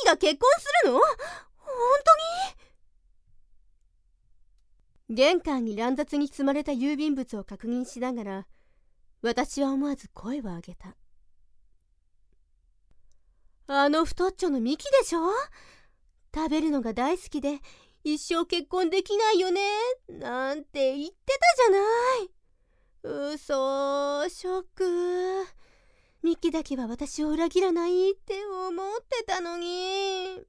が結婚するの？本当に？玄関に乱雑に積まれた郵便物を確認しながら、私は思わず声を上げた。あの太っちょのミキでしょ？食べるのが大好きで一生結婚できないよねなんて言ってたじゃない。嘘、ショック。ミキだけは私を裏切らないって思ってたのに。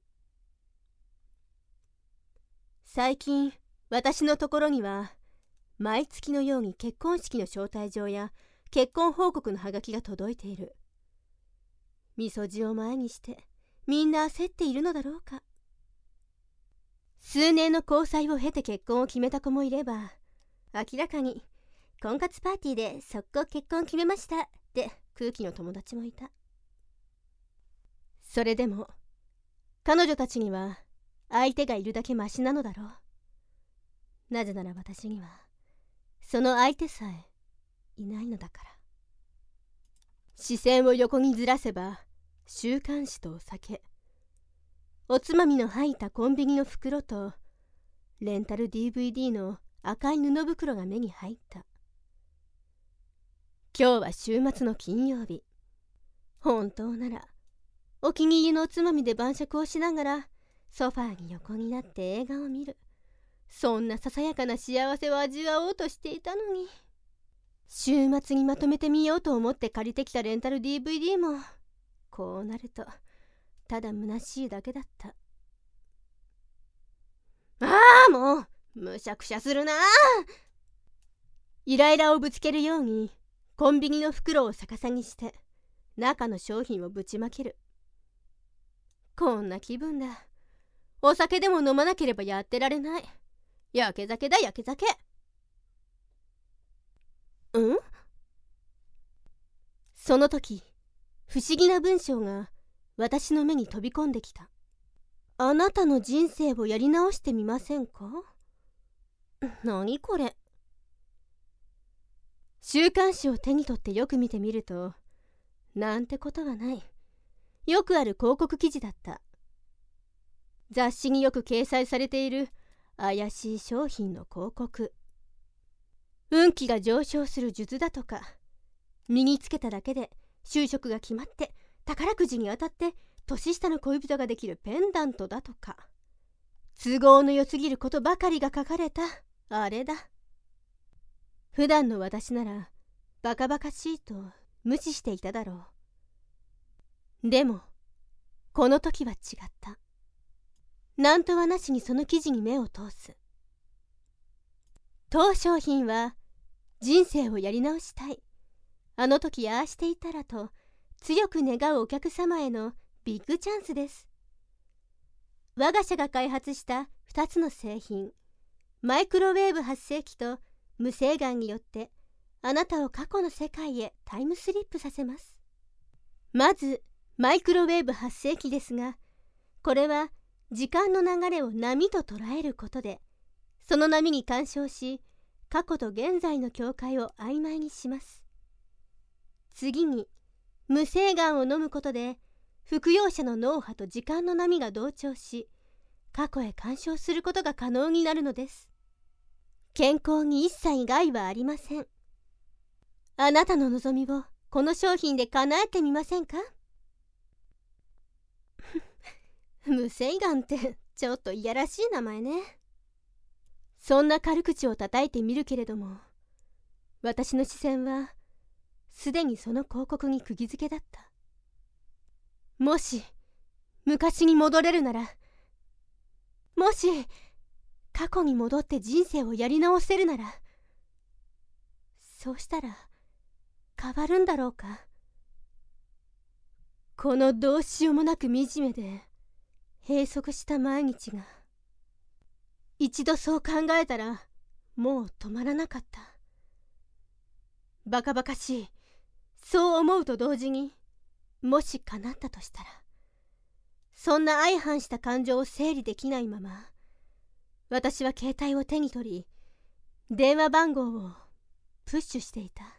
最近私のところには毎月のように結婚式の招待状や結婚報告のハガキが届いている。みそじを前にしてみんな焦っているのだろうか。数年の交際を経て結婚を決めた子もいれば、明らかに婚活パーティーで速攻結婚決めましたって空気の友達もいた。それでも彼女たちには相手がいるだけマシなのだろう。なぜなら私にはその相手さえいないのだから。視線を横にずらせば週刊誌とお酒、おつまみの入ったコンビニの袋とレンタル DVD の赤い布袋が目に入った。今日は週末の金曜日。本当ならお気に入りのおつまみで晩酌をしながらソファーに横になって映画を見る、そんなささやかな幸せを味わおうとしていたのに。週末にまとめてみようと思って借りてきたレンタル DVD もこうなるとただ虚しいだけだった。ああ、もうむしゃくしゃするな。イライラをぶつけるようにコンビニの袋を逆さにして中の商品をぶちまける。こんな気分だ。お酒でも飲まなければやってられない。やけ酒だ、やけ酒。その時不思議な文章が私の目に飛び込んできた。あなたの人生をやり直してみませんか？何これ。週刊誌を手に取ってよく見てみると、なんてことはない。よくある広告記事だった。雑誌によく掲載されている怪しい商品の広告。運気が上昇する術だとか、身につけただけで就職が決まって宝くじに当たって年下の恋人ができるペンダントだとか、都合の良すぎることばかりが書かれたあれだ。普段の私ならバカバカしいと無視していただろう。でもこの時は違った。なんとはなしにその記事に目を通す。当商品は人生をやり直したい、あの時ああしていたらと強く願うお客様へのビッグチャンスです。我が社が開発した2つの製品、マイクロウェーブ発生器と無声眼によってあなたを過去の世界へタイムスリップさせます。まずマイクロウェーブ発生器ですが、これは時間の流れを波と捉えることで、その波に干渉し過去と現在の境界を曖昧にします。次に無声眼を飲むことで服用者の脳波と時間の波が同調し、過去へ干渉することが可能になるのです。健康に一切害はありません。あなたの望みをこの商品で叶えてみませんか？無声眼ってちょっといやらしい名前ね。そんな軽口を叩いてみるけれども、私の視線はすでにその広告に釘付けだった。もし昔に戻れるなら、もし過去に戻って人生をやり直せるなら、そうしたら変わるんだろうか。このどうしようもなく惨めで閉塞した毎日が、一度そう考えたらもう止まらなかった。バカバカしい、そう思うと同時に、もし叶ったとしたら、そんな相反した感情を整理できないまま、私は携帯を手に取り電話番号をプッシュしていた。